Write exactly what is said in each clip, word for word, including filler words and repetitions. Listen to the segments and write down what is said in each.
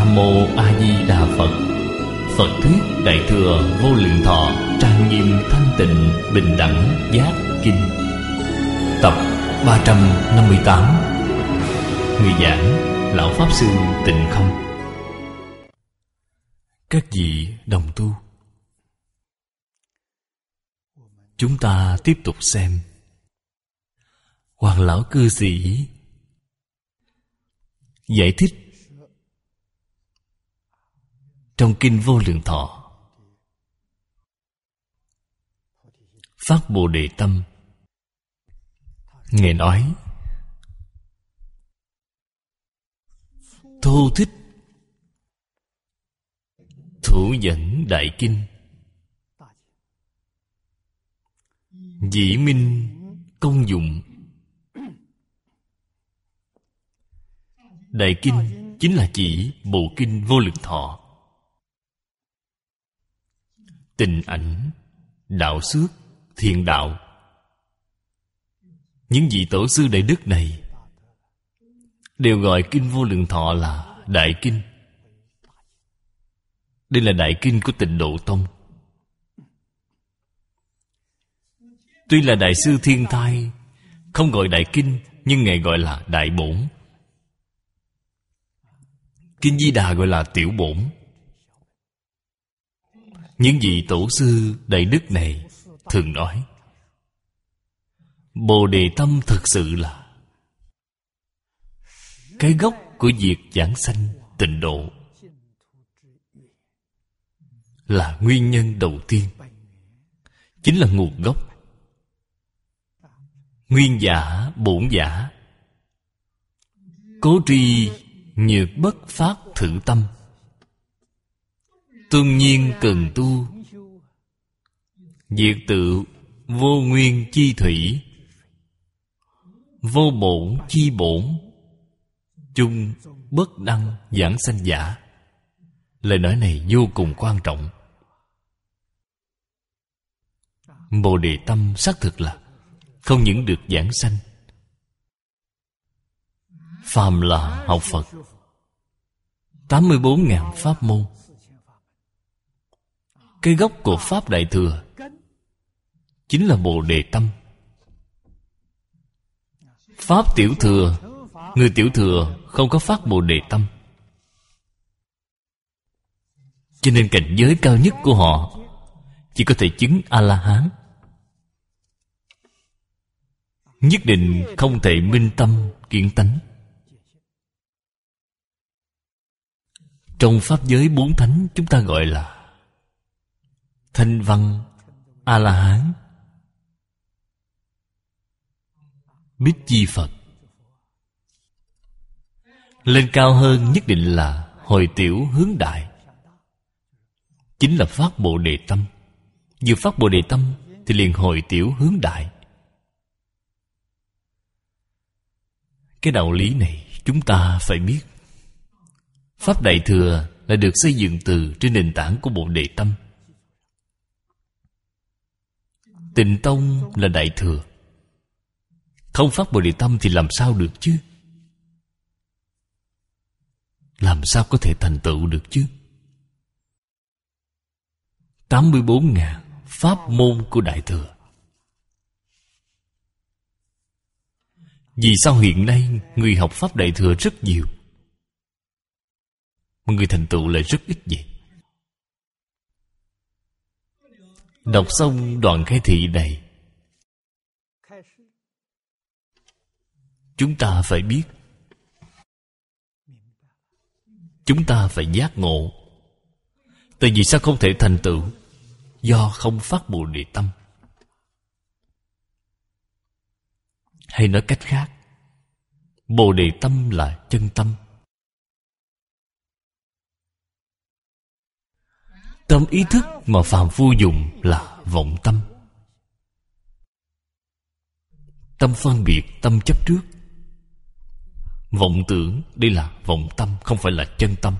Nam Mô A Di Đà Phật. Phật thuyết Đại thừa Vô Lượng Thọ trang nghiêm thanh tịnh bình đẳng giác kinh. Tập ba trăm năm mươi tám. Người giảng Lão Pháp Sư Tịnh Không. Các vị đồng tu, chúng ta tiếp tục xem Hoàng Lão Cư Sĩ giải thích trong Kinh Vô Lượng Thọ phát Bồ Đề Tâm. Ngài nói: thô thích thủ dẫn đại kinh, dĩ minh công dụng. Đại kinh chính là chỉ bộ kinh Vô Lượng Thọ. Tình ảnh, đạo xước, thiện đạo, những vị tổ sư đại đức này đều gọi kinh Vô Lượng Thọ là đại kinh. Đây là đại kinh của Tịnh Độ Tông. Tuy là Đại sư Thiên Thai không gọi đại kinh, nhưng Ngài gọi là đại bổn. Kinh Di Đà gọi là tiểu bổn. Những vị tổ sư đại đức này thường nói Bồ Đề Tâm thực sự là cái gốc của việc giảng sanh tịnh độ, là nguyên nhân đầu tiên, chính là nguồn gốc. Nguyên giả bổn giả, cố tri nhược bất phát thử tâm, tương nhiên cần tu, diệt tự vô nguyên chi thủy, vô bổn chi bổn, chung bất đăng giảng sanh giả. Lời nói này vô cùng quan trọng. Bồ Đề Tâm xác thực là không những được giảng sanh, phàm là học Phật tám mươi bốn ngàn pháp môn, cái gốc của Pháp Đại Thừa chính là Bồ Đề Tâm. Pháp Tiểu Thừa, người Tiểu Thừa không có phát Bồ Đề Tâm, cho nên cảnh giới cao nhất của họ chỉ có thể chứng A-la-hán, nhất định không thể minh tâm kiến tánh. Trong pháp giới bốn thánh, chúng ta gọi là Thanh Văn A-la-hán, Bích Chi Phật. Lên cao hơn nhất định là Hồi Tiểu Hướng Đại, chính là phát Bồ Đề Tâm. Vừa phát Bồ Đề Tâm thì liền Hồi Tiểu Hướng Đại. Cái đạo lý này chúng ta phải biết. Pháp Đại Thừa là được xây dựng từ trên nền tảng của Bồ Đề Tâm. Tịnh Tông là Đại Thừa, không phát Bồ Đề Tâm thì làm sao được chứ? Làm sao có thể thành tựu được chứ? tám mươi bốn ngàn pháp môn của Đại Thừa. Vì sao hiện nay người học Pháp Đại Thừa rất nhiều, mà người thành tựu lại rất ít vậy? Đọc xong đoạn khai thị này, chúng ta phải biết, chúng ta phải giác ngộ. Tại vì sao không thể thành tựu? Do không phát Bồ Đề Tâm. Hay nói cách khác, Bồ Đề Tâm là chân tâm. Tâm ý thức mà phàm phu dùng là vọng tâm. Tâm phân biệt, tâm chấp trước, vọng tưởng, đây là vọng tâm, không phải là chân tâm.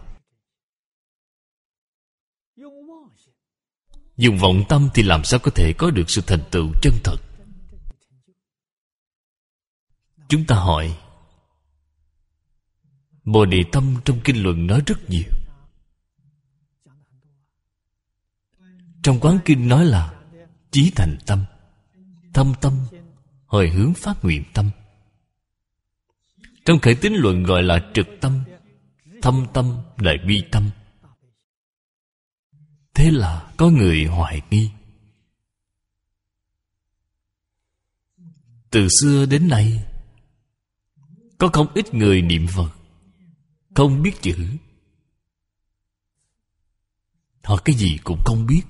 Dùng vọng tâm thì làm sao có thể có được sự thành tựu chân thật? Chúng ta hỏi, Bồ Đề tâm trong kinh luận nói rất nhiều. Trong quán kinh nói là chí thành tâm, thâm tâm, hồi hướng phát nguyện tâm. Trong khởi tín luận gọi là trực tâm, thâm tâm, đại bi tâm. Thế là có người hoài nghi. Từ xưa đến nay, có không ít người niệm Phật không biết chữ. Họ cái gì cũng không biết,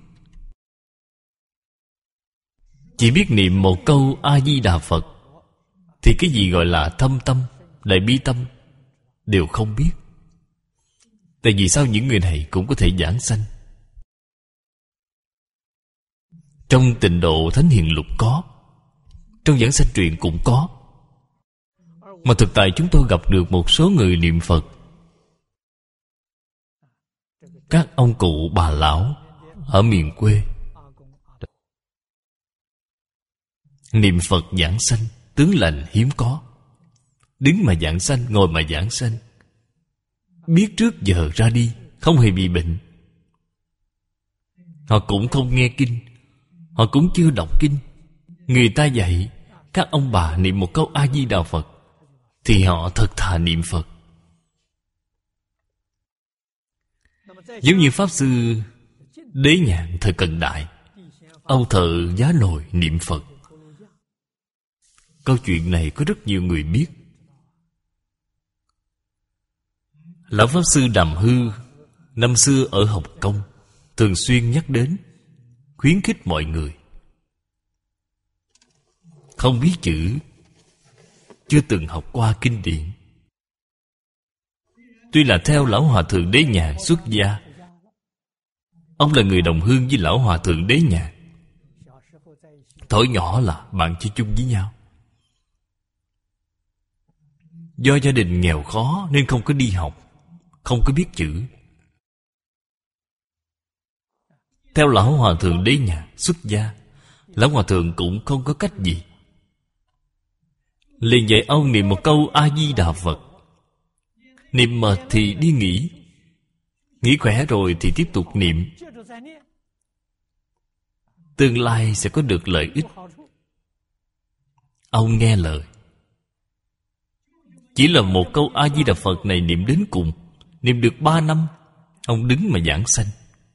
chỉ biết niệm một câu A-di-đà Phật, thì cái gì gọi là thâm tâm, đại bi tâm đều không biết. Tại vì sao những người này cũng có thể giảng sanh? Trong Tịnh Độ Thánh Hiền Lục có, trong Giảng Sanh Truyện cũng có. Mà thực tại chúng tôi gặp được một số người niệm Phật, các ông cụ bà lão ở miền quê, niệm Phật giảng sanh, tướng lành hiếm có. Đứng mà giảng sanh, ngồi mà giảng sanh, biết trước giờ ra đi, không hề bị bệnh. Họ cũng không nghe kinh, họ cũng chưa đọc kinh. Người ta dạy các ông bà niệm một câu A-di-đà Phật, thì họ thật thà niệm Phật. Giống như Pháp Sư Đế Nhạn thời Cận Đại, ông thợ giá nồi niệm Phật. Câu chuyện này có rất nhiều người biết. Lão Pháp Sư Đàm Hư năm xưa ở Hồng Kông thường xuyên nhắc đến, khuyến khích mọi người. Không biết chữ, chưa từng học qua kinh điển, tuy là theo Lão Hòa Thượng Đế Nhạn xuất gia, ông là người đồng hương với Lão Hòa Thượng Đế Nhạn. Thổi nhỏ là bạn chơi chung với nhau. Do gia đình nghèo khó nên không có đi học, không có biết chữ. Theo Lão Hòa Thượng Đế Nhạn xuất gia, Lão Hòa Thượng cũng không có cách gì, liền dạy ông niệm một câu A-di-đà Phật. Niệm mệt thì đi nghỉ, nghỉ khỏe rồi thì tiếp tục niệm. Tương lai sẽ có được lợi ích. Ông nghe lời. Chỉ là một câu A-di-đà Phật này niệm đến cùng, niệm được ba năm, ông đứng mà giảng sanh.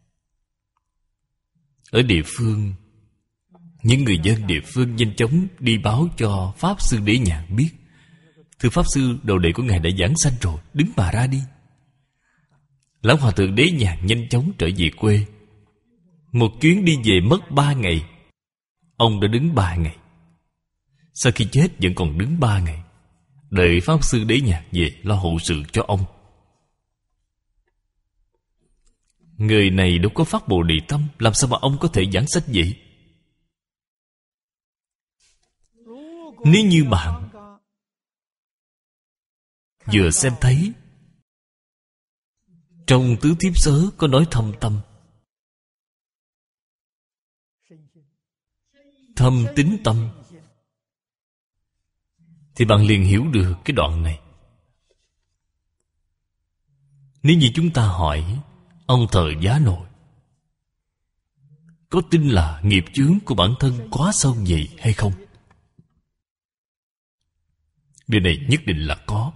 Ở địa phương, những người dân địa phương nhanh chóng đi báo cho Pháp Sư Đế Nhạn biết, thưa Pháp Sư, đồ đệ của ngài đã giảng sanh rồi, đứng bà ra đi. Lão Hòa Thượng Đế Nhạn nhanh chóng trở về quê. Một chuyến đi về mất ba ngày, ông đã đứng ba ngày. Sau khi chết vẫn còn đứng ba ngày, đợi Pháp Sư Đế Nhạn về lo hậu sự cho ông. Người này đâu có phát Bồ Đề tâm, làm sao mà ông có thể giảng sanh vậy? Nếu như bạn vừa xem thấy trong Tứ Thiếp Sớ có nói thâm tâm, thâm tín tâm, thì bạn liền hiểu được cái đoạn này. Nếu như chúng ta hỏi ông thợ giá nồi có tin là nghiệp chướng của bản thân quá sâu vậy hay không? Điều này nhất định là có.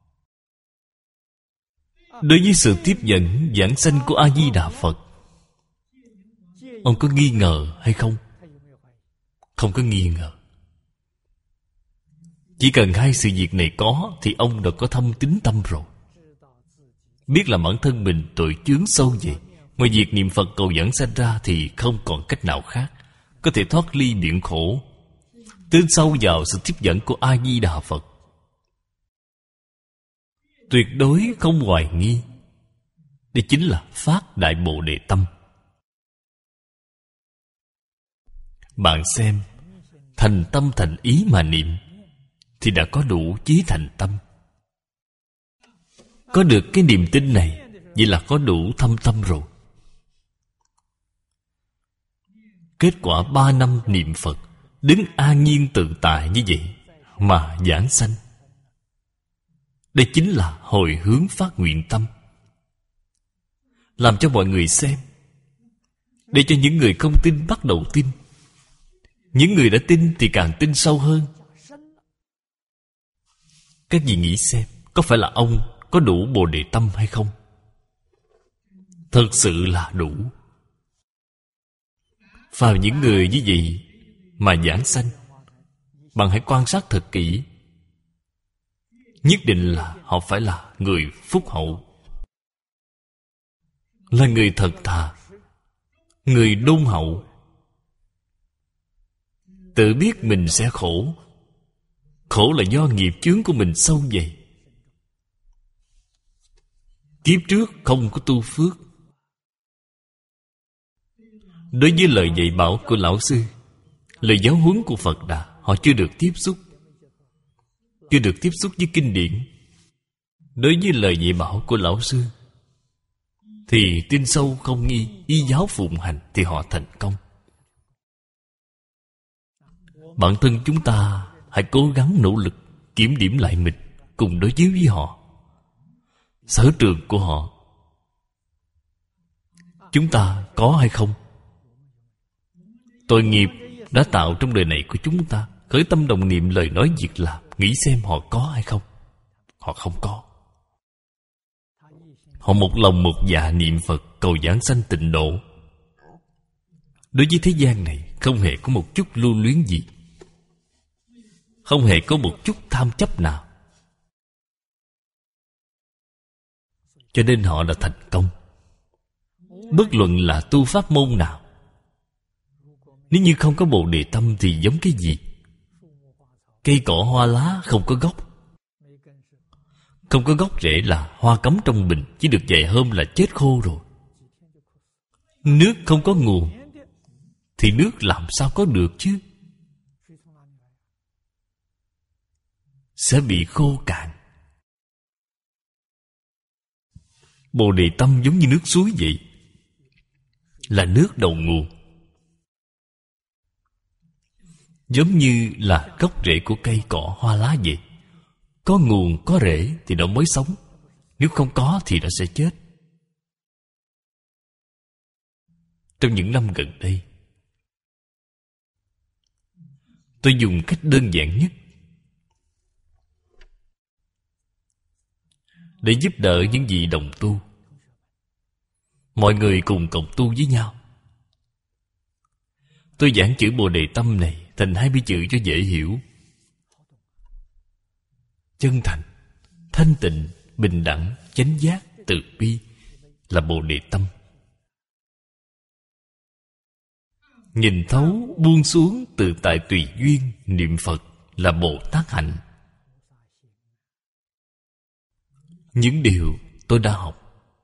Đối với sự tiếp nhận giảng sanh của A-di-đà Phật, ông có nghi ngờ hay không? Không có nghi ngờ. Chỉ cần hai sự việc này có thì ông đã có thâm tín tâm rồi. Biết là bản thân mình tội chướng sâu vậy, ngoài việc niệm Phật cầu giảng sanh ra thì không còn cách nào khác có thể thoát ly biển khổ, tiến sâu vào sự tiếp dẫn của A-di-đà Phật. Tuyệt đối không hoài nghi. Đây chính là phát Đại Bồ Đề tâm. Bạn xem, thành tâm thành ý mà niệm thì đã có đủ chí thành tâm. Có được cái niềm tin này, vậy là có đủ thâm tâm rồi. Kết quả ba năm niệm Phật, đứng an nhiên tự tại như vậy mà giảng sanh, Đây chính là hồi hướng phát nguyện tâm, làm cho mọi người xem, để cho những người không tin bắt đầu tin, những người đã tin thì càng tin sâu hơn. Các vị nghĩ xem, có phải là ông có đủ Bồ Đề tâm hay không? Thật sự là đủ. Vào những người như vậy mà giảng sanh, bạn hãy quan sát thật kỹ. Nhất định là họ phải là người phúc hậu, là người thật thà, người đôn hậu, tự biết mình sẽ khổ. Khổ là do nghiệp chướng của mình sâu dày. Kiếp trước không có tu phước. Đối với lời dạy bảo của Lão Sư, lời giáo huấn của Phật Đà, họ chưa được tiếp xúc, chưa được tiếp xúc với kinh điển. Đối với lời dạy bảo của Lão Sư thì tin sâu không nghi, y giáo phụng hành thì họ thành công. Bản thân chúng ta hãy cố gắng nỗ lực kiểm điểm lại mình, cùng đối chiếu với họ, sở trường của họ chúng ta có hay không. Tội nghiệp đã tạo trong đời này của chúng ta, khởi tâm đồng niệm lời nói việc làm, nghĩ xem họ có hay không. Họ không có. Họ một lòng một dạ niệm Phật, cầu giảng sanh tịnh độ. Đối với thế gian này không hề có một chút lưu luyến gì, không hề có một chút tham chấp nào, cho nên họ đã thành công. Bất luận là tu pháp môn nào, nếu như không có Bồ Đề tâm thì giống cái gì? Cây cỏ hoa lá không có gốc, không có gốc rễ là hoa cắm trong bình, chỉ được vài hôm là chết khô rồi. Nước không có nguồn thì nước làm sao có được chứ? Sẽ bị khô cạn. Bồ Đề tâm giống như nước suối vậy, là nước đầu nguồn, giống như là gốc rễ của cây cỏ hoa lá vậy. Có nguồn có rễ thì nó mới sống, nếu không có thì nó sẽ chết. Trong những năm gần đây, tôi dùng cách đơn giản nhất để giúp đỡ những vị đồng tu. Mọi người cùng cộng tu với nhau. Tôi giảng chữ Bồ Đề tâm này thành hai mươi chữ cho dễ hiểu. Chân thành, thanh tịnh, bình đẳng, chánh giác, từ bi là Bồ Đề tâm. Nhìn thấu, buông xuống, tự tại tùy duyên, niệm Phật là Bồ Tát hạnh. Những điều tôi đã học,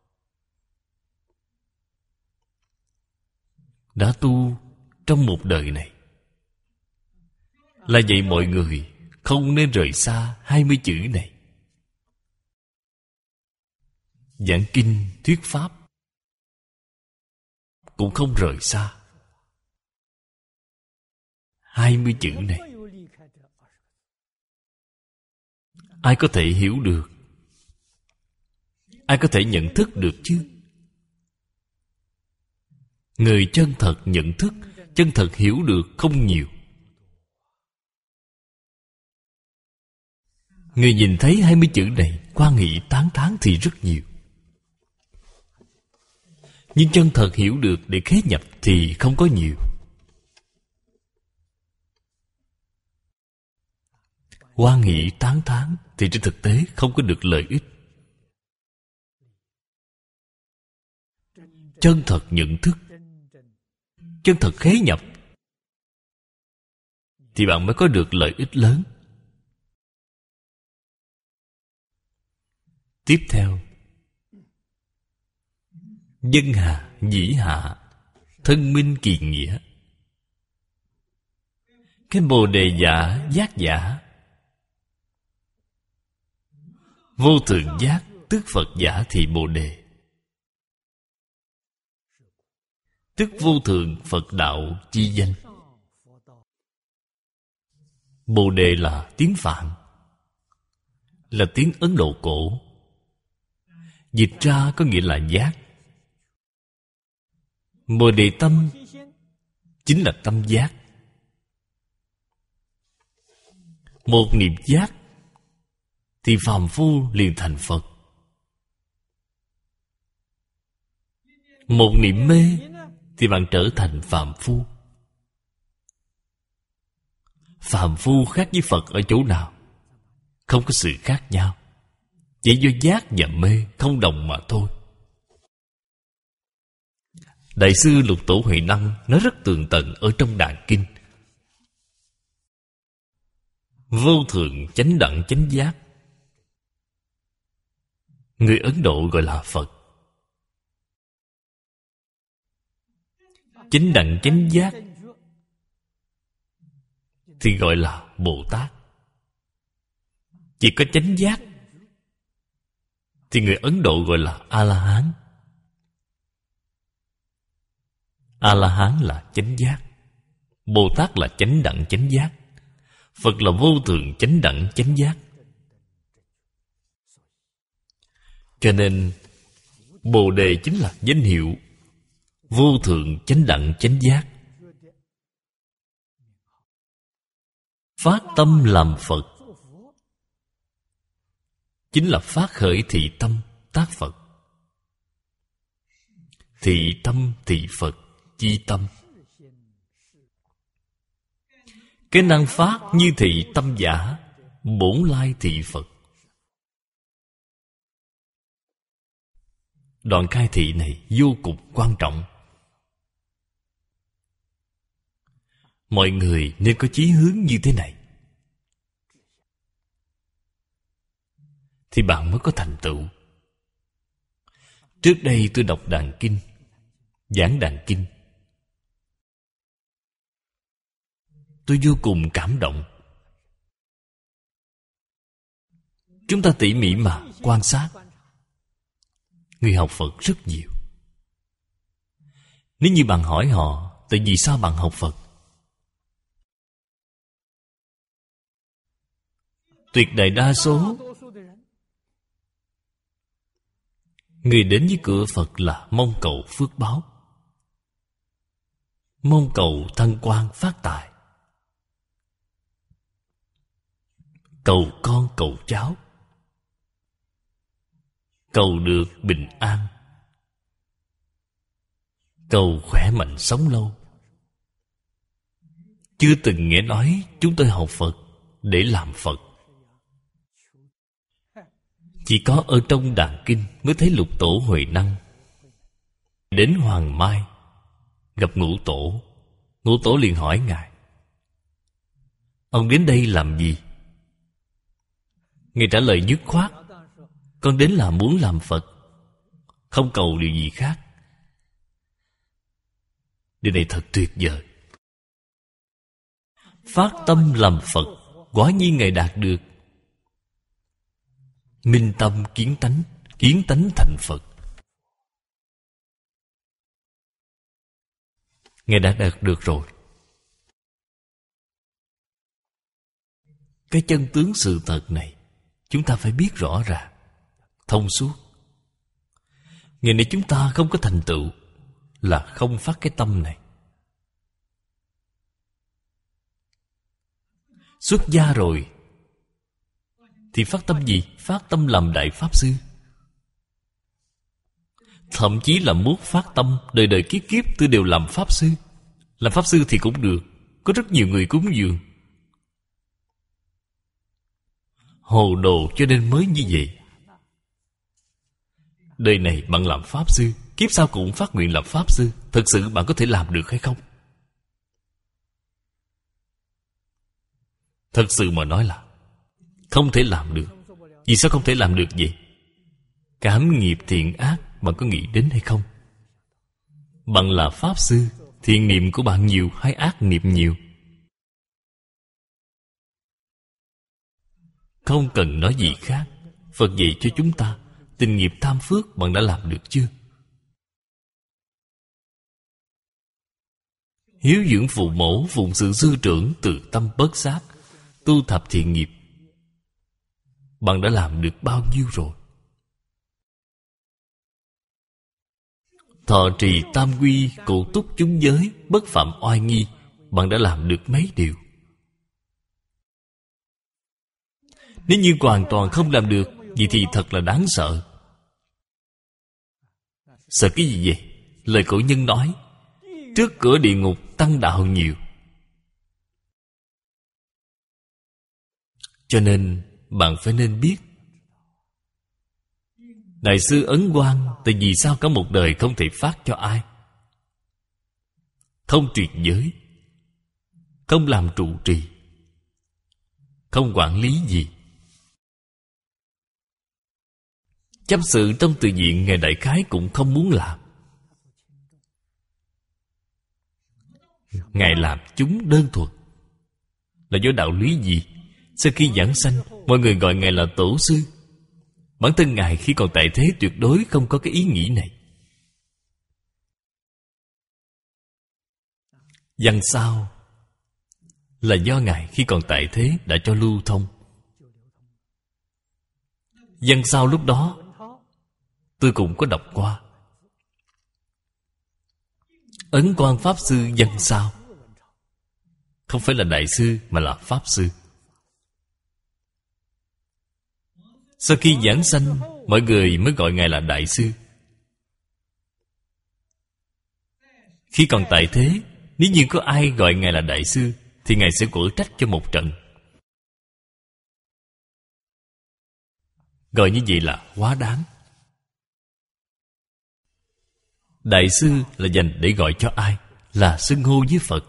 đã tu trong một đời này, là vậy mọi người không nên rời xa hai mươi chữ này. Giảng kinh, thuyết pháp cũng không rời xa hai mươi chữ này. Ai có thể hiểu được? Ai có thể nhận thức được chứ? Người chân thật nhận thức, chân thật hiểu được không nhiều. Người nhìn thấy hai mươi chữ này, quan hỷ tán thán thì rất nhiều. Nhưng chân thật hiểu được để khế nhập thì không có nhiều. Quan hỷ tán thán thì trên thực tế không có được lợi ích. Chân thật nhận thức, chân thật khế nhập thì bạn mới có được lợi ích lớn. Tiếp theo, dân hà, dĩ hạ, thân minh kỳ nghĩa. Cái Bồ Đề giả, giác giả, vô thượng giác tức Phật giả thị Bồ Đề, tức vô thượng Phật đạo chi danh. Bồ Đề là tiếng Phạn, là tiếng Ấn Độ cổ. Dịch ra có nghĩa là giác. Bồ đề tâm chính là tâm giác. Một niệm giác thì phàm phu liền thành Phật. Một niệm mê thì bạn trở thành phàm phu. Phàm phu khác với Phật ở chỗ nào? Không có sự khác nhau, chỉ do giác và mê không đồng mà thôi. Đại sư Lục Tổ Huệ Năng nói rất tường tận ở trong Đàn Kinh. Vô thượng chánh đẳng chánh giác, người Ấn Độ gọi là Phật. Chánh đẳng chánh giác thì gọi là Bồ Tát. Chỉ có chánh giác thì người Ấn Độ gọi là A-la-hán. A-la-hán là chánh giác, Bồ Tát là chánh đẳng chánh giác, Phật là vô thượng chánh đẳng chánh giác. Cho nên Bồ đề chính là danh hiệu vô thượng chánh đẳng chánh giác. Phát tâm làm Phật chính là phát khởi thị tâm tác Phật. Thị tâm thị Phật chi tâm. Cái năng phát như thị tâm giả, bổn lai thị Phật. Đoạn khai thị này vô cùng quan trọng. Mọi người nên có chí hướng như thế này, thì bạn mới có thành tựu. Trước đây tôi đọc Đàn Kinh, giảng Đàn Kinh, tôi vô cùng cảm động. Chúng ta tỉ mỉ mà quan sát, người học Phật rất nhiều. Nếu như bạn hỏi họ, tại vì sao bạn học Phật? Tuyệt đại đa số người đến với cửa Phật là mong cầu phước báo, mong cầu thăng quan phát tài, cầu con cầu cháu, cầu được bình an, cầu khỏe mạnh sống lâu. Chưa từng nghe nói chúng tôi học Phật để làm Phật. Chỉ có ở trong Đàn Kinh mới thấy Lục Tổ Huệ Năng đến Hoàng Mai gặp Ngũ Tổ. Ngũ Tổ liền hỏi Ngài, ông đến đây làm gì? Ngài trả lời dứt khoát, con đến là muốn làm Phật, không cầu điều gì khác. Điều này thật tuyệt vời. Phát tâm làm Phật, quả nhiên Ngài đạt được. Minh tâm kiến tánh, kiến tánh thành Phật. Ngài đã đạt được rồi. Cái chân tướng sự thật này chúng ta phải biết rõ ràng, thông suốt. Ngày nay chúng ta không có thành tựu là không phát cái tâm này. Xuất gia rồi thì phát tâm gì? Phát tâm làm Đại Pháp Sư. Thậm chí là muốn phát tâm đời đời kiếp kiếp tôi đều làm Pháp Sư. Làm Pháp Sư thì cũng được, có rất nhiều người cúng dường. Hồ đồ cho nên mới như vậy. Đời này bạn làm Pháp Sư, kiếp sau cũng phát nguyện làm Pháp Sư. Thật sự bạn có thể làm được hay không? Thật sự mà nói là không thể làm được. Vì sao không thể làm được vậy? Cảm nghiệp thiện ác bạn có nghĩ đến hay không? Bạn là Pháp Sư, thiện niệm của bạn nhiều hay ác niệm nhiều? Không cần nói gì khác. Phật dạy cho chúng ta, tình nghiệp tham phước bạn đã làm được chưa? Hiếu dưỡng phụ mẫu, phụng sự sư trưởng, từ tâm bớt sát, tu thập thiện nghiệp, bạn đã làm được bao nhiêu rồi? Thọ trì tam quy, cụ túc chúng giới, bất phạm oai nghi, bạn đã làm được mấy điều? Nếu như hoàn toàn không làm được, vậy thì thật là đáng sợ. Sợ cái gì vậy? Lời cổ nhân nói, trước cửa địa ngục tăng đạo nhiều. Cho nên bạn phải nên biết, Đại sư Ấn Quang tại vì sao cả một đời không thể phát cho ai? Không truyền giới, không làm trụ trì, không quản lý gì. Chấp sự trong từ viện Ngài đại khái cũng không muốn làm. Ngài làm chúng đơn thuần là do đạo lý gì? Sau khi giảng sanh, mọi người gọi Ngài là tổ sư. Bản thân Ngài khi còn tại thế tuyệt đối không có cái ý nghĩ này. Văn sao là do Ngài khi còn tại thế đã cho lưu thông. Văn sao lúc đó tôi cũng có đọc qua. Ấn Quang Pháp Sư văn sao không phải là đại sư mà là Pháp Sư. Sau khi giảng sanh, mọi người mới gọi Ngài là đại sư. Khi còn tại thế, nếu như có ai gọi Ngài là đại sư, thì Ngài sẽ quở trách cho một trận. Gọi như vậy là quá đáng. Đại sư là dành để gọi cho ai? Là xưng hô với Phật.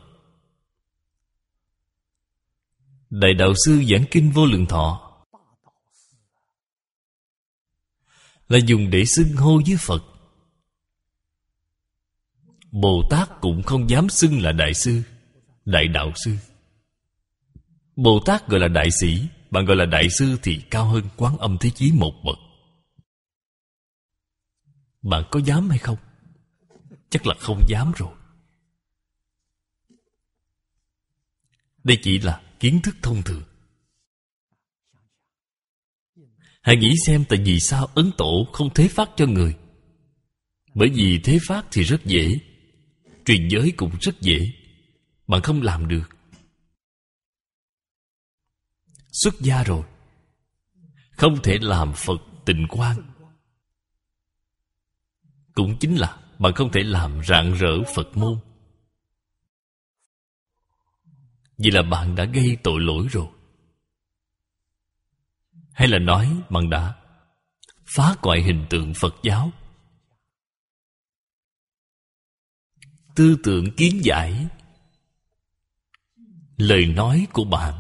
Đại đạo sư giảng kinh Vô Lượng Thọ là dùng để xưng hô với Phật. Bồ Tát cũng không dám xưng là đại sư, đại đạo sư. Bồ Tát gọi là đại sĩ, bạn gọi là đại sư thì cao hơn Quán Âm Thế Chí một bậc. Bạn có dám hay không? Chắc là không dám rồi. Đây chỉ là kiến thức thông thường. Hãy nghĩ xem tại vì sao Ấn Tổ không thế phát cho người. Bởi vì thế phát thì rất dễ, truyền giới cũng rất dễ. Bạn không làm được. Xuất gia rồi, không thể làm Phật Tịnh Quang. Cũng chính là bạn không thể làm rạng rỡ Phật môn. Vì là bạn đã gây tội lỗi rồi. Hay là nói bạn đã phá hoại hình tượng Phật giáo. Tư tưởng kiến giải, lời nói của bạn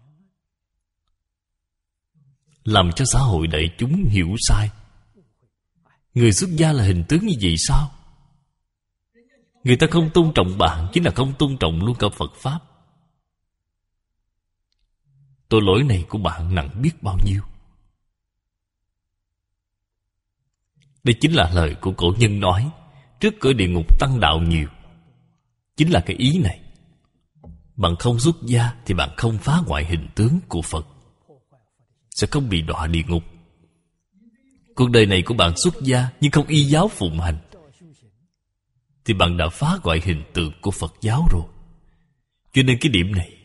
làm cho xã hội đại chúng hiểu sai. Người xuất gia là hình tướng như vậy sao? Người ta không tôn trọng bạn chính là không tôn trọng luôn cả Phật Pháp. Tội lỗi này của bạn nặng biết bao nhiêu. Đây chính là lời của cổ nhân nói, trước cửa địa ngục tăng đạo nhiều. Chính là cái ý này. Bạn không xuất gia thì bạn không phá hoại hình tướng của Phật, sẽ không bị đọa địa ngục. Cuộc đời này của bạn xuất gia nhưng không y giáo phụng hành, thì bạn đã phá hoại hình tượng của Phật giáo rồi. Cho nên cái điểm này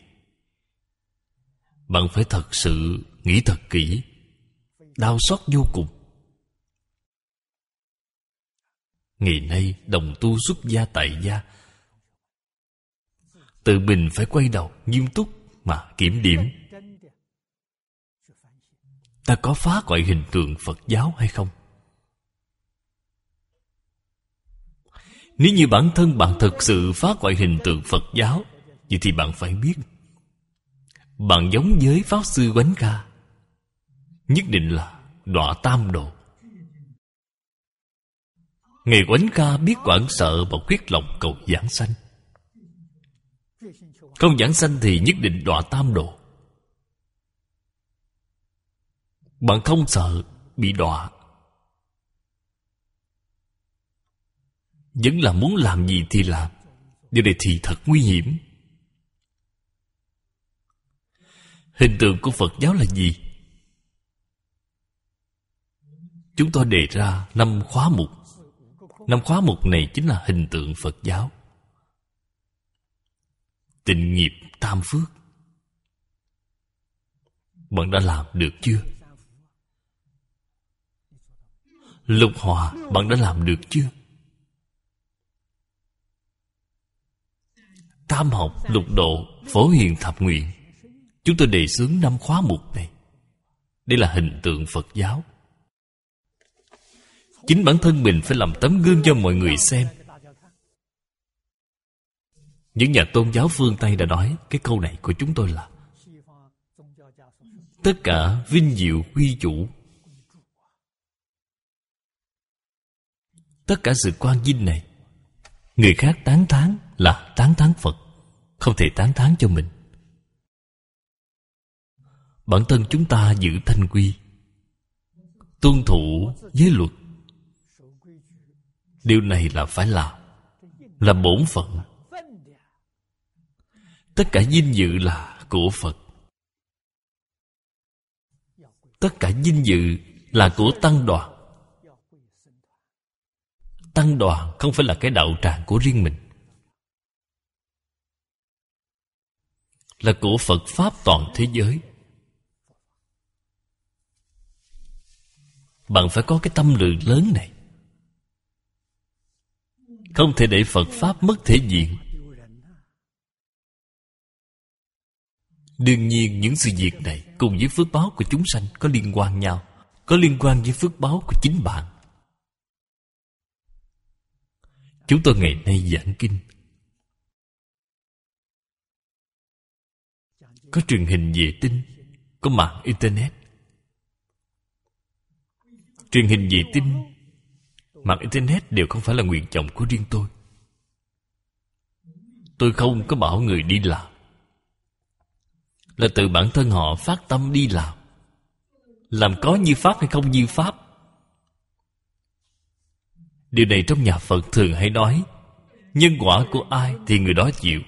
bạn phải thật sự nghĩ thật kỹ, đau xót vô cùng. Ngày nay đồng tu xuất gia tại gia, tự mình phải quay đầu nghiêm túc mà kiểm điểm. Ta có phá hoại hình tượng Phật giáo hay không? Nếu như bản thân bạn thực sự phá hoại hình tượng Phật giáo, vậy thì bạn phải biết, bạn giống với Pháp Sư Quánh Ca, nhất định là đọa tam độ. Ngài Quánh Ca biết quảng sợ và quyết lòng cầu giảng sanh. Không giảng sanh thì nhất định đọa tam độ. Bạn không sợ bị đọa, vẫn là muốn làm gì thì làm. Điều này thì thật nguy hiểm. Hình tượng của Phật giáo là gì? chúng tôi đề ra năm khóa mục. Năm khóa mục này chính là hình tượng Phật giáo. Tịnh nghiệp tam phước. Bạn đã làm được chưa? Lục hòa, bạn đã làm được chưa? Tam học, lục độ, phổ hiền thập nguyện. Chúng tôi đề xướng năm khóa mục này. Đây là hình tượng Phật giáo. Chính bản thân mình phải làm tấm gương cho mọi người xem. Những nhà tôn giáo phương Tây đã nói cái câu này của chúng tôi là: tất cả vinh diệu quy chủ, tất cả sự quang vinh này, người khác tán thán là tán thán Phật, không thể tán thán cho mình. Bản thân chúng ta giữ thanh quy, tuân thủ giới luật, điều này là phải làm, là bổn phận. Tất cả vinh dự là của Phật, tất cả vinh dự là của tăng đoàn. Tăng đoàn không phải là cái đạo tràng của riêng mình, là của Phật Pháp toàn thế giới. Bạn phải có cái tâm lượng lớn này, không thể để Phật Pháp mất thể diện. Đương nhiên những sự việc này cùng với phước báo của chúng sanh có liên quan nhau, có liên quan với phước báo của chính bạn. Chúng tôi ngày nay giảng kinh, có truyền hình vệ tinh, có mạng Internet. Truyền hình vệ tinh, mạng Internet đều không phải là nguyện vọng của riêng tôi. Tôi không có bảo người đi làm, là tự bản thân họ phát tâm đi làm. Làm có như Pháp hay không như Pháp, điều này trong nhà Phật thường hay nói: nhân quả của ai thì người đó chịu.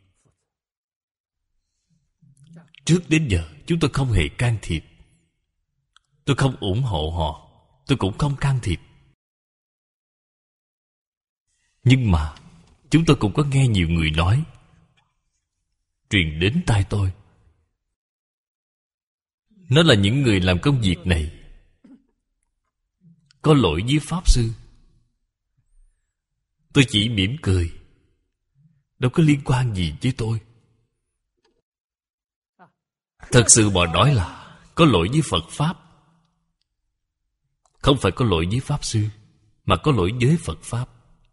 Trước đến giờ chúng tôi không hề can thiệp. Tôi không ủng hộ họ, tôi cũng không can thiệp. Nhưng mà chúng tôi cũng có nghe nhiều người nói, truyền đến tai tôi, nó là những người làm công việc này có lỗi với Pháp Sư. Tôi chỉ mỉm cười, đâu có liên quan gì với tôi. Thật sự bọn nói là có lỗi với Phật Pháp, không phải có lỗi với Pháp Sư, mà có lỗi với Phật Pháp.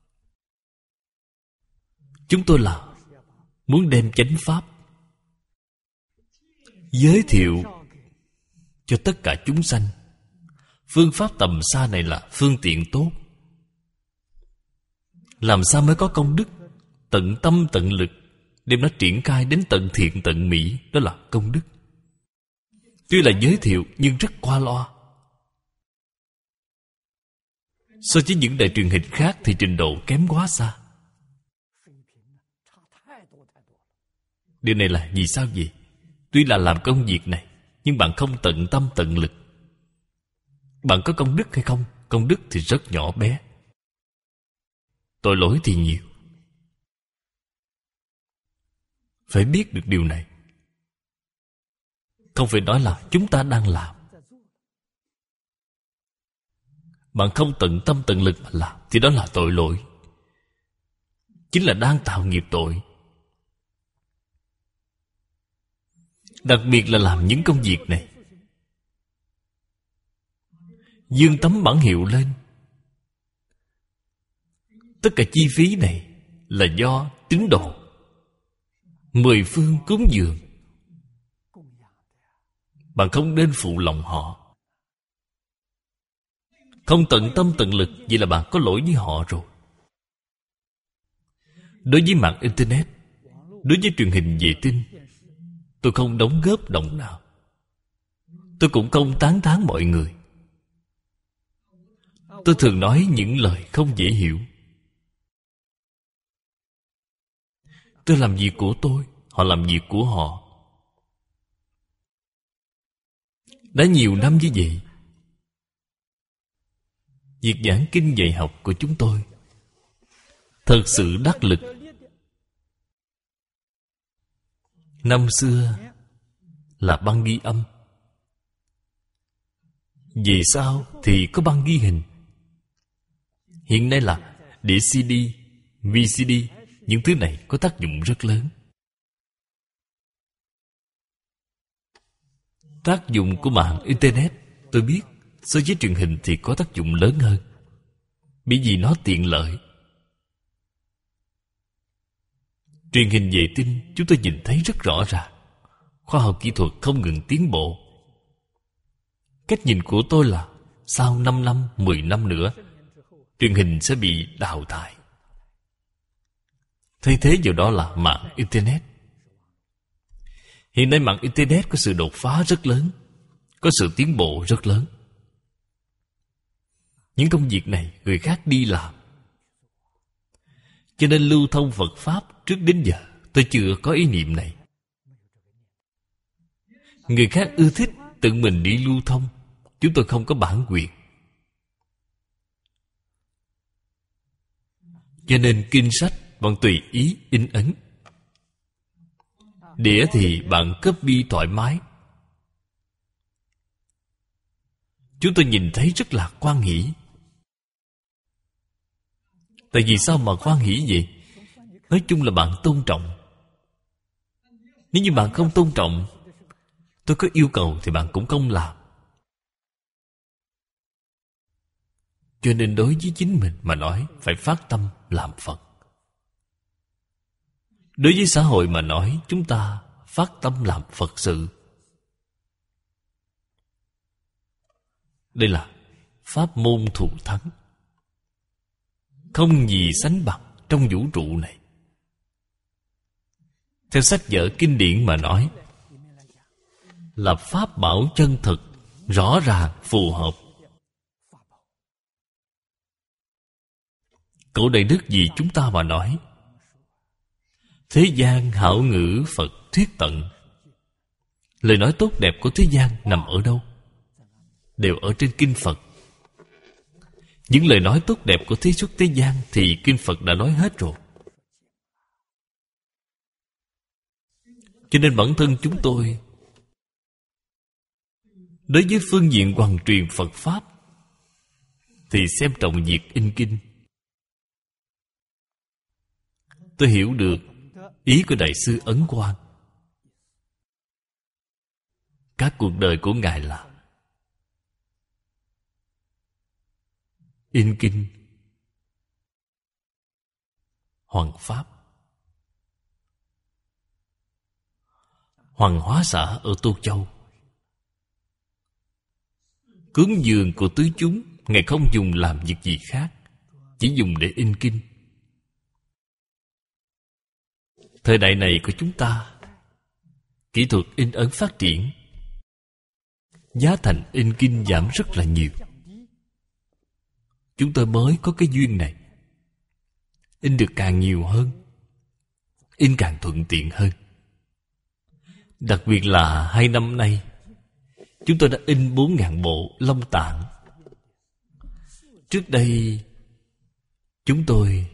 Chúng tôi là muốn đem chánh Pháp giới thiệu cho tất cả chúng sanh. Phương pháp tầm xa này là phương tiện tốt. Làm sao mới có công đức? Tận tâm tận lực đem nó triển khai đến tận thiện tận mỹ, đó là công đức. Tuy là giới thiệu nhưng rất qua loa. So với những đài truyền hình khác thì trình độ kém quá xa. Điều này là vì sao vậy? Tuy là làm công việc này, nhưng bạn không tận tâm tận lực. Bạn có công đức hay không? Công đức thì rất nhỏ bé, tội lỗi thì nhiều. Phải biết được điều này. Không phải nói là chúng ta đang làm. Bạn không tận tâm tận lực mà làm thì đó là tội lỗi, chính là đang tạo nghiệp tội. Đặc biệt là làm những công việc này, dương tấm bản hiệu lên. Tất cả chi phí này là do tín đồ mười phương cúng dường. Bạn không nên phụ lòng họ, không tận tâm tận lực, vậy là bạn có lỗi với họ rồi. Đối với mạng Internet, đối với truyền hình vệ tinh, tôi không đóng góp đồng nào. Tôi cũng không tán thán mọi người. Tôi thường nói những lời không dễ hiểu. Tôi làm việc của tôi, họ làm việc của họ. Đã nhiều năm như vậy, việc giảng kinh dạy học của chúng tôi thật sự đắc lực. Năm xưa là băng ghi âm, về sau thì có băng ghi hình, hiện nay là đĩa xê đê, vê xê đê. Những thứ này có tác dụng rất lớn. Tác dụng của mạng Internet tôi biết so với truyền hình thì có tác dụng lớn hơn, bởi vì nó tiện lợi. Truyền hình vệ tinh chúng tôi nhìn thấy rất rõ ràng, khoa học kỹ thuật không ngừng tiến bộ. Cách nhìn của tôi là sau năm năm, mười năm nữa, truyền hình sẽ bị đào thải. Thay thế vào đó là mạng Internet. Hiện nay mạng Internet có sự đột phá rất lớn, có sự tiến bộ rất lớn. Những công việc này người khác đi làm. Cho nên lưu thông Phật Pháp trước đến giờ tôi chưa có ý niệm này. Người khác ưa thích tự mình đi lưu thông, chúng tôi không có bản quyền. Cho nên kinh sách bạn tùy ý in ấn. Đĩa thì bạn copy thoải mái. Chúng tôi nhìn thấy rất là hoan hỷ. Tại vì sao mà hoan hỷ vậy? Nói chung là bạn tôn trọng. Nếu như bạn không tôn trọng, tôi có yêu cầu thì bạn cũng không làm. Cho nên đối với chính mình mà nói, phải phát tâm làm Phật. Đối với xã hội mà nói, chúng ta phát tâm làm Phật sự. Đây là pháp môn thù thắng, không gì sánh bằng trong vũ trụ này. Theo sách vở kinh điển mà nói, là pháp bảo chân thực, rõ ràng, phù hợp. Cổ Đại Đức vì chúng ta mà nói, thế gian hảo ngữ Phật thuyết tận. Lời nói tốt đẹp của thế gian nằm ở đâu? Đều ở trên kinh Phật. Những lời nói tốt đẹp của thế xuất thế gian thì kinh Phật đã nói hết rồi. Cho nên bản thân chúng tôi, đối với phương diện hoàn truyền Phật Pháp, thì xem trọng việc in kinh. Tôi hiểu được ý của Đại sư Ấn Quang. Các cuộc đời của Ngài là in kinh, hoằng pháp. Hoàng Hóa xã ở Tô Châu, cúng dường của tứ chúng, Ngài không dùng làm việc gì khác, chỉ dùng để in kinh. Thời đại này của chúng ta, kỹ thuật in ấn phát triển, giá thành in kinh giảm rất là nhiều. Chúng tôi mới có cái duyên này. In được càng nhiều hơn, in càng thuận tiện hơn. Đặc biệt là hai năm nay, chúng tôi đã in bốn ngàn bộ Long Tạng. Trước đây, chúng tôi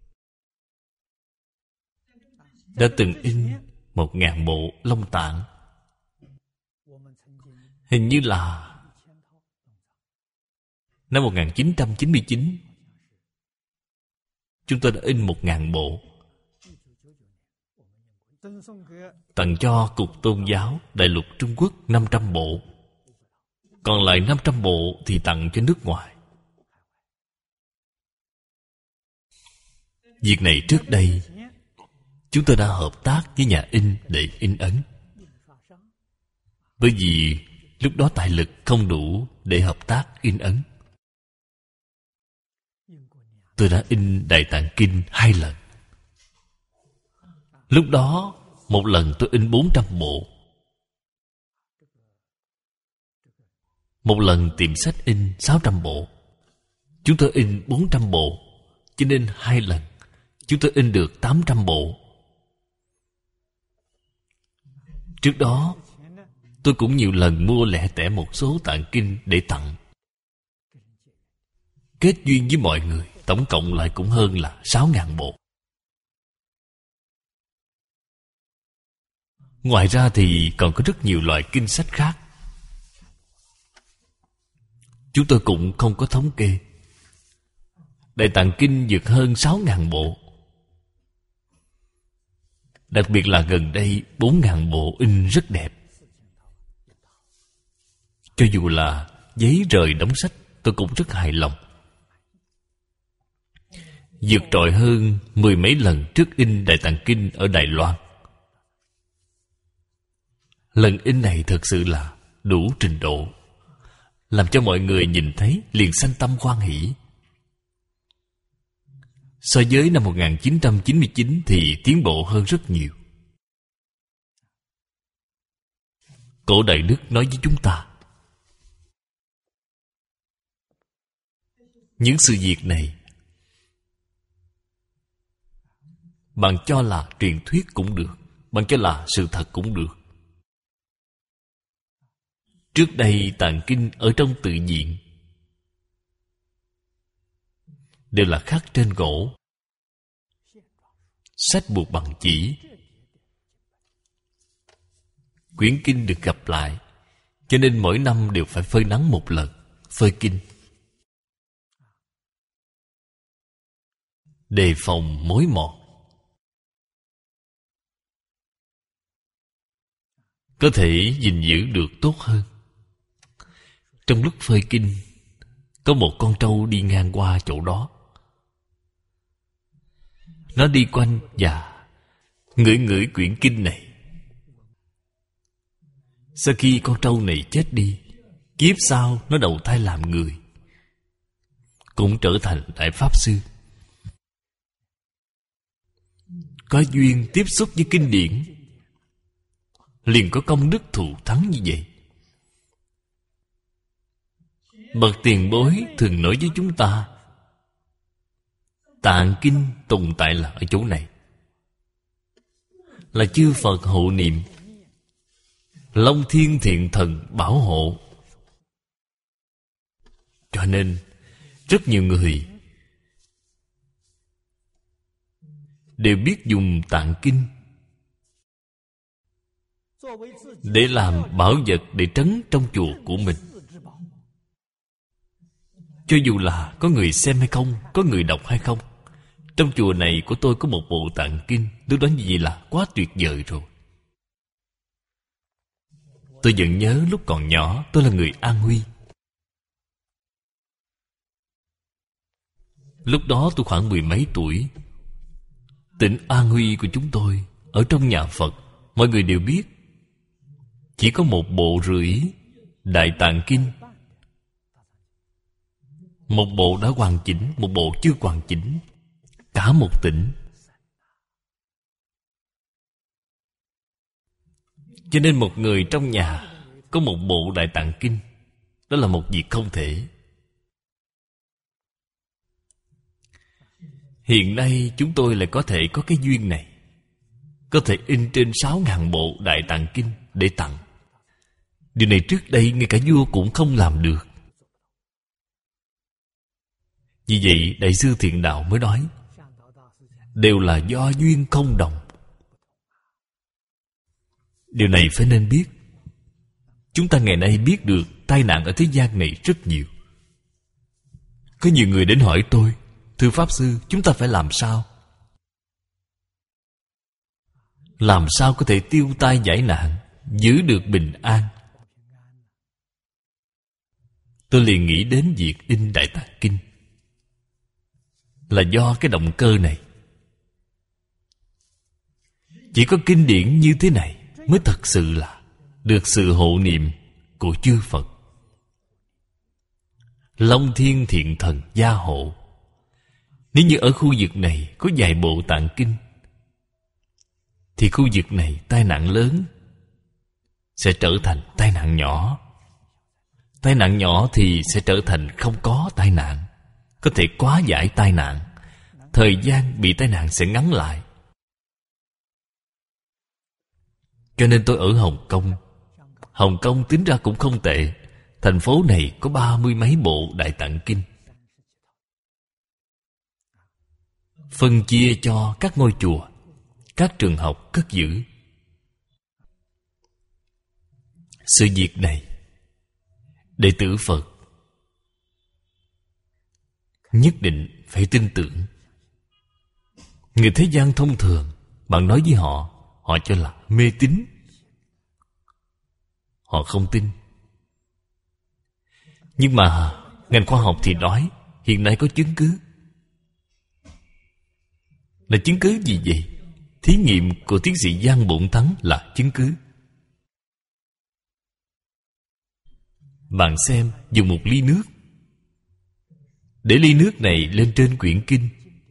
đã từng in một ngàn bộ Long Tạng. Hình như là năm một nghìn chín trăm chín mươi chín, chúng tôi đã in một ngàn bộ, tặng cho Cục Tôn giáo Đại lục Trung Quốc năm trăm bộ. Còn lại năm trăm bộ thì tặng cho nước ngoài. Việc này trước đây chúng tôi đã hợp tác với nhà in để in ấn. Bởi vì lúc đó tài lực không đủ để hợp tác in ấn. Tôi đã in Đại Tạng Kinh hai lần. Lúc đó một lần tôi in bốn trăm bộ. Một lần tìm sách in sáu trăm bộ. Chúng tôi in bốn trăm bộ, cho nên hai lần chúng tôi in được tám trăm bộ. Trước đó tôi cũng nhiều lần mua lẻ tẻ một số tạng kinh để tặng. kết duyên với mọi người, tổng cộng lại cũng hơn là sáu ngàn bộ. Ngoài ra thì còn có rất nhiều loại kinh sách khác, chúng tôi cũng không có thống kê. Đại Tạng Kinh vượt hơn sáu ngàn bộ. Đặc biệt là gần đây bốn ngàn bộ in rất đẹp. Cho dù là giấy rời đóng sách, tôi cũng rất hài lòng. Vượt trội hơn mười mấy lần trước in Đại Tạng Kinh ở Đài Loan. Lần in này thực sự là đủ trình độ, làm cho mọi người nhìn thấy liền sanh tâm hoan hỷ. So với năm một nghìn chín trăm chín mươi chín thì tiến bộ hơn rất nhiều. Cổ Đại Đức nói với chúng ta, những sự việc này bạn cho là truyền thuyết cũng được, bạn cho là sự thật cũng được. Trước đây Tạng Kinh ở trong tự viện đều là khắc trên gỗ, sách buộc bằng chỉ. Quyển kinh được gặp lại, cho nên mỗi năm đều phải phơi nắng một lần, phơi kinh, đề phòng mối mọt. Có thể gìn giữ được tốt hơn. Trong lúc phơi kinh, có một con trâu đi ngang qua chỗ đó. Nó đi quanh và ngửi ngửi quyển kinh này. Sau khi con trâu này chết đi, kiếp sau nó đầu thai làm người, cũng trở thành đại pháp sư. Có duyên tiếp xúc với kinh điển, liền có công đức thù thắng như vậy. Bậc tiền bối thường nói với chúng ta, Tạng Kinh tồn tại là ở chỗ này, là chư Phật hộ niệm, Long Thiên Thiện Thần bảo hộ. Cho nên rất nhiều người đều biết dùng Tạng Kinh để làm bảo vật để trấn trong chùa của mình. Cho dù là có người xem hay không, có người đọc hay không, trong chùa này của tôi có một bộ Tạng Kinh, lúc đó như vậy là quá tuyệt vời rồi. Tôi vẫn nhớ lúc còn nhỏ, tôi là người An Huy. Lúc đó tôi khoảng mười mấy tuổi. Tỉnh An Huy của chúng tôi, ở trong nhà Phật, mọi người đều biết, chỉ có một bộ rưỡi Đại Tạng Kinh. Một bộ đã hoàn chỉnh, một bộ chưa hoàn chỉnh. Cả một tỉnh. Cho nên một người trong nhà có một bộ Đại Tạng Kinh, đó là một việc không thể. Hiện nay chúng tôi lại có thể có cái duyên này, có thể in trên sáu ngàn bộ Đại Tạng Kinh để tặng. Điều này trước đây ngay cả vua cũng không làm được. Vì vậy Đại sư Thiện Đạo mới nói, đều là do duyên không đồng. Điều này phải nên biết. Chúng ta ngày nay biết được tai nạn ở thế gian này rất nhiều. Có nhiều người đến hỏi tôi, thưa Pháp Sư, chúng ta phải làm sao? Làm sao có thể tiêu tai giải nạn, giữ được bình an? Tôi liền nghĩ đến việc in Đại Tạng Kinh. Là do cái động cơ này. Chỉ có kinh điển như thế này mới thật sự là được sự hộ niệm của chư Phật, Long Thiên Thiện Thần gia hộ. Nếu như ở khu vực này có vài bộ Tạng Kinh, thì khu vực này tai nạn lớn sẽ trở thành tai nạn nhỏ. Tai nạn nhỏ thì sẽ trở thành không có tai nạn, có thể hóa giải tai nạn. Thời gian bị tai nạn sẽ ngắn lại. Cho nên tôi ở Hồng Kông. Hồng Kông tính ra cũng không tệ. Thành phố này có ba mươi mấy bộ Đại Tạng Kinh. phân chia cho các ngôi chùa, các trường học cất giữ. Sự việc này, đệ tử Phật nhất định phải tin tưởng. Người thế gian thông thường, bạn nói với họ, họ cho là mê tín, họ không tin. Nhưng mà ngành khoa học thì nói hiện nay có chứng cứ. Là chứng cứ gì vậy? Thí nghiệm của tiến sĩ Giang Bổn Thắng là chứng cứ. Bạn xem, dùng một ly nước, để ly nước này lên trên quyển kinh,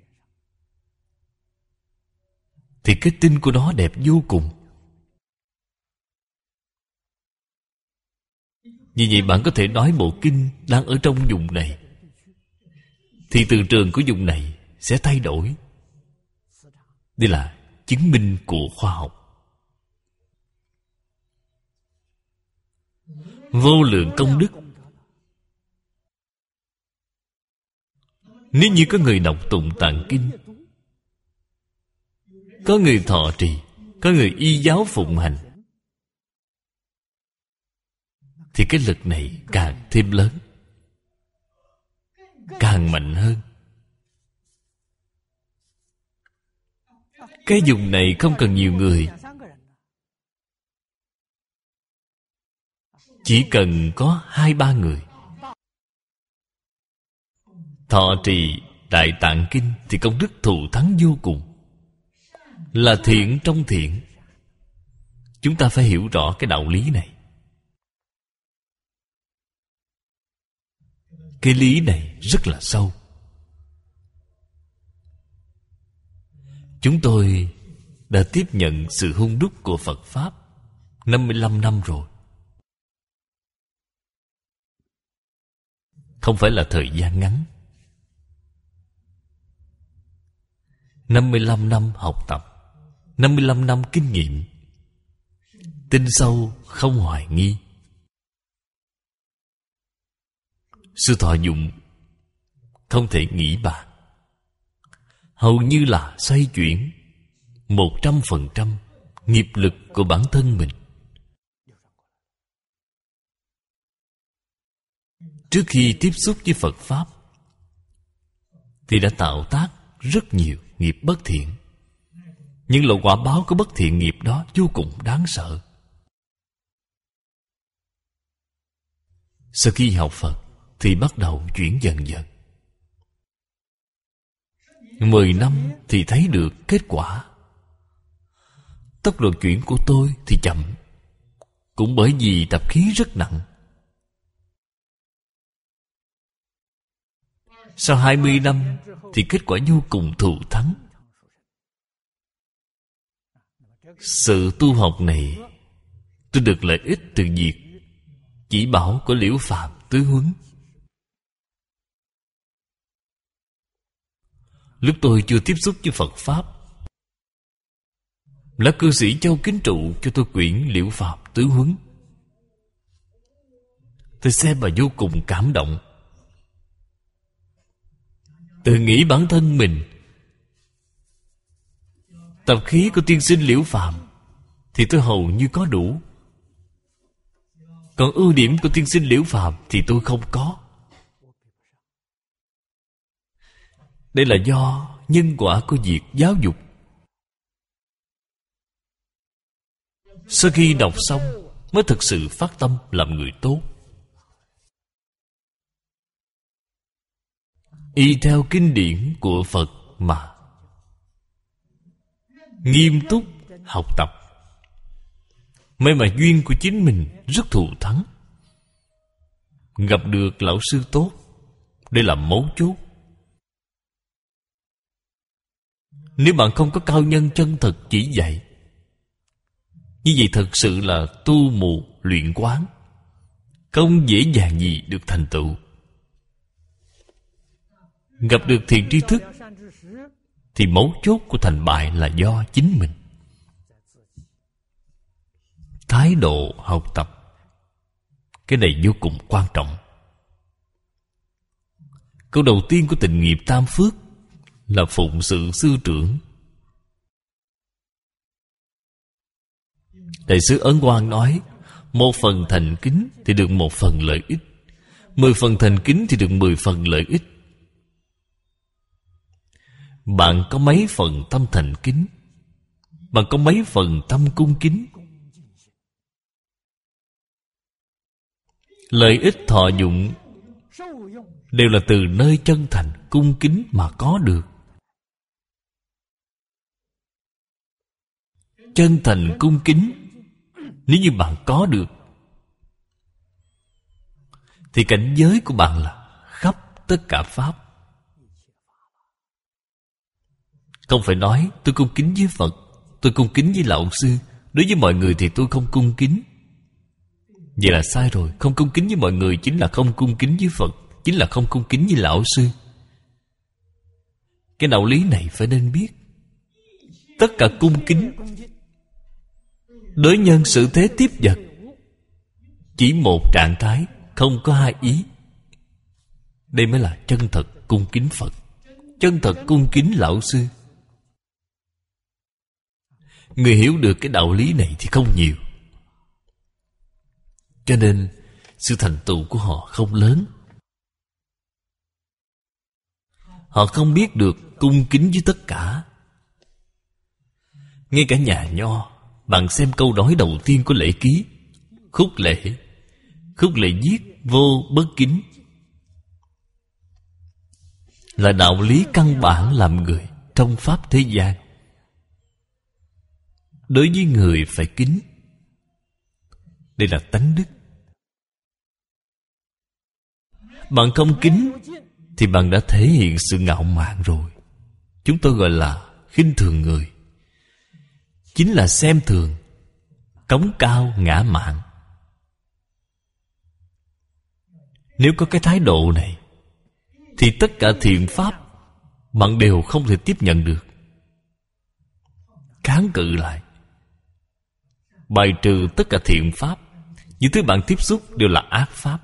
thì cái tinh của nó đẹp vô cùng. Vì vậy bạn có thể nói bộ kinh đang ở trong vùng này, thì từ trường của vùng này sẽ thay đổi. Đây là chứng minh của khoa học. Vô lượng công đức. Nếu như có người đọc tụng tạng kinh, có người thọ trì, có người y giáo phụng hành, thì cái lực này càng thêm lớn, càng mạnh hơn. Cái vùng này không cần nhiều người, chỉ cần có hai ba người thọ trì Đại Tạng Kinh thì công đức thù thắng vô cùng, là thiện trong thiện. Chúng ta phải hiểu rõ cái đạo lý này. Cái lý này rất là sâu. Chúng tôi đã tiếp nhận sự hung đúc của Phật Pháp năm mươi lăm năm rồi. Không phải là thời gian ngắn. năm mươi lăm năm học tập, năm mươi lăm năm kinh nghiệm, tin sâu không hoài nghi. Sự thọ dụng không thể nghĩ bàn, hầu như là xoay chuyển một trăm phần trăm nghiệp lực của bản thân mình. Trước khi tiếp xúc với Phật Pháp thì đã tạo tác rất nhiều nghiệp bất thiện. Nhưng là quả báo của bất thiện nghiệp đó vô cùng đáng sợ. Sau khi học Phật thì bắt đầu chuyển dần dần. Mười năm thì thấy được kết quả. Tốc độ chuyển của tôi thì chậm, cũng bởi vì tập khí rất nặng. Sau hai mươi năm thì kết quả vô cùng thù thắng. Sự tu học này tôi được lợi ích từ việc chỉ bảo của Liễu Phàm tứ huấn. Lúc tôi chưa tiếp xúc với Phật Pháp, là cư sĩ Châu Kính Trụ cho tôi quyển Liễu Phàm tứ huấn. Tôi xem mà vô cùng cảm động. Tự nghĩ bản thân mình tập khí của tiên sinh Liễu Phàm thì tôi hầu như có đủ, còn ưu điểm của tiên sinh Liễu Phàm thì tôi không có. Đây là do nhân quả của việc giáo dục. Sau khi đọc xong mới thực sự phát tâm làm người tốt, y theo kinh điển của Phật mà nghiêm túc học tập. May mà duyên của chính mình rất thù thắng, gặp được lão sư tốt. Đây là mấu chốt. Nếu bạn không có cao nhân chân thật chỉ dạy, như vậy thật sự là tu mù luyện quán, không dễ dàng gì được thành tựu. Gặp được thiện tri thức thì mấu chốt của thành bại là do chính mình. Thái độ học tập, cái này vô cùng quan trọng. Câu đầu tiên của tịnh nghiệp tam phước là phụng sự sư trưởng. Đại sư Ấn Quang nói, một phần thành kính thì được một phần lợi ích, mười phần thành kính thì được mười phần lợi ích. Bạn có mấy phần tâm thành kính, bạn có mấy phần tâm cung kính, lợi ích thọ dụng đều là từ nơi chân thành cung kính mà có được. Chân thành cung kính, nếu như bạn có được thì cảnh giới của bạn là khắp tất cả pháp. Không phải nói tôi cung kính với Phật, tôi cung kính với Lão Sư, đối với mọi người thì tôi không cung kính. Vậy là sai rồi. Không cung kính với mọi người chính là không cung kính với Phật, chính là không cung kính với Lão Sư. Cái đạo lý này phải nên biết. Tất cả cung kính đối nhân xử thế tiếp vật, chỉ một trạng thái, không có hai ý. Đây mới là chân thật cung kính Phật, chân thật cung kính Lão Sư. Người hiểu được cái đạo lý này thì không nhiều, cho nên sự thành tựu của họ không lớn. Họ không biết được cung kính với tất cả. Ngay cả nhà nho, bạn xem câu nói đầu tiên của lễ ký: khúc lễ. Khúc lễ viết vô bất kính, là đạo lý căn bản làm người trong pháp thế gian. Đối với người phải kính, đây là tánh đức. Bạn không kính thì bạn đã thể hiện sự ngạo mạn rồi. Chúng tôi gọi là khinh thường người, chính là xem thường, cống cao ngã mạn. Nếu có cái thái độ này thì tất cả thiện pháp bạn đều không thể tiếp nhận được, kháng cự lại, bài trừ tất cả thiện pháp. Những thứ bạn tiếp xúc đều là ác pháp.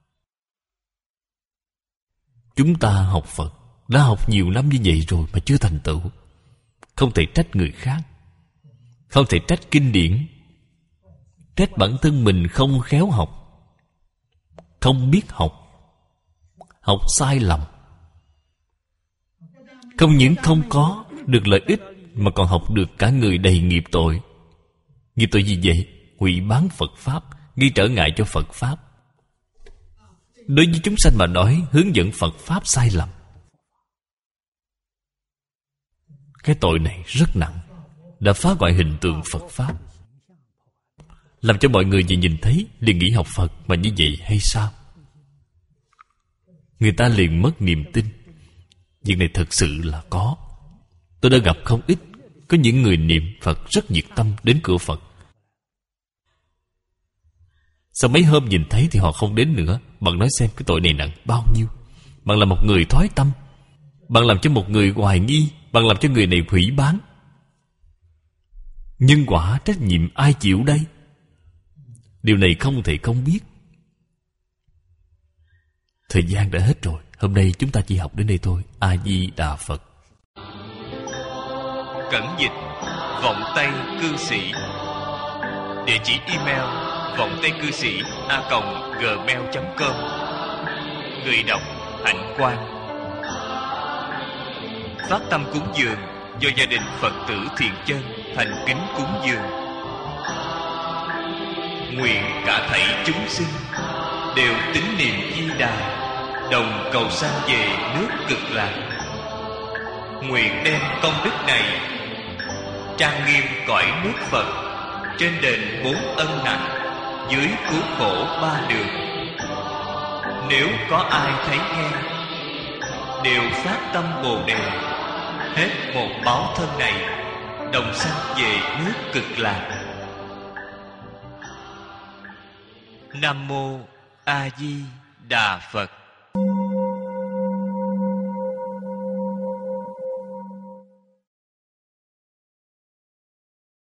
Chúng ta học Phật đã học nhiều năm như vậy rồi mà chưa thành tựu, không thể trách người khác, không thể trách kinh điển, trách bản thân mình không khéo học, không biết học, học sai lầm. Không những không có được lợi ích mà còn học được cả người đầy nghiệp tội. Nghiệp tội gì vậy? Hủy bán Phật Pháp, gây trở ngại cho Phật Pháp. Đối với chúng sanh mà nói, hướng dẫn Phật Pháp sai lầm, cái tội này rất nặng, đã phá hoại hình tượng Phật Pháp, làm cho mọi người vừa nhìn thấy liền nghĩ học Phật mà như vậy hay sao? Người ta liền mất niềm tin. Việc này thật sự là có. Tôi đã gặp không ít. Có những người niệm Phật rất nhiệt tâm đến cửa Phật, sau mấy hôm nhìn thấy thì họ không đến nữa. Bạn nói xem cái tội này nặng bao nhiêu. Bạn là một người thoái tâm, bạn làm cho một người hoài nghi, bạn làm cho người này hủy bán. Nhân quả trách nhiệm ai chịu đây? Điều này không thể không biết. Thời gian đã hết rồi. Hôm nay chúng ta chỉ học đến đây thôi. A Di Đà Phật. Cẩn dịch vọng tây cư sĩ. Địa chỉ email vọng tây cư sĩ a còng gmail chấm com. Người đọc Hạnh Quang. Phát tâm cúng dường do gia đình Phật tử Thiện Chân thành kính cúng dường. Nguyện cả thảy chúng sinh đều tín niệm Di Đà, đồng cầu sanh về nước Cực Lạc. Nguyện đem công đức này trang nghiêm cõi nước Phật, trên đền bốn ân nặng, dưới cứu khổ ba đường. Nếu có ai thấy nghe, đều phát tâm Bồ Đề, hết một báo thân này, đồng sanh về nước Cực Lạc. Nam mô A Di Đà Phật.